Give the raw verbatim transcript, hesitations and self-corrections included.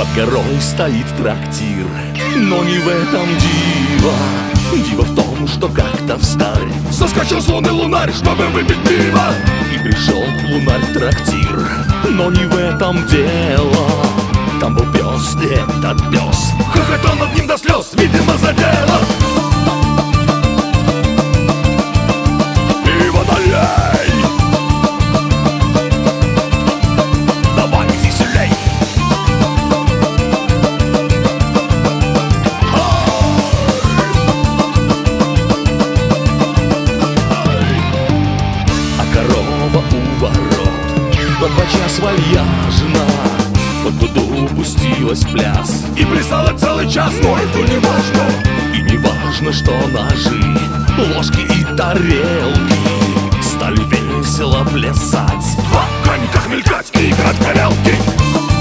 Под горой стоит трактир, но не в этом диво. Диво в том, что как-то встарь соскочил с луны лунарь, чтобы выпить пиво. И пришел лунарь в трактир, но не в этом дело. Там был пес, и этот пес хохотал над ним до слез, видимо, за дело. Пиво налей, давай веселей. А корова у ворот подчас вальяжно под дуду пустилась в пляс и плясала целый час. Но это не важно, и не важно, что ножи, ложки и тарелки стали весело плясать, в огоньках мелькать и играть в горелки.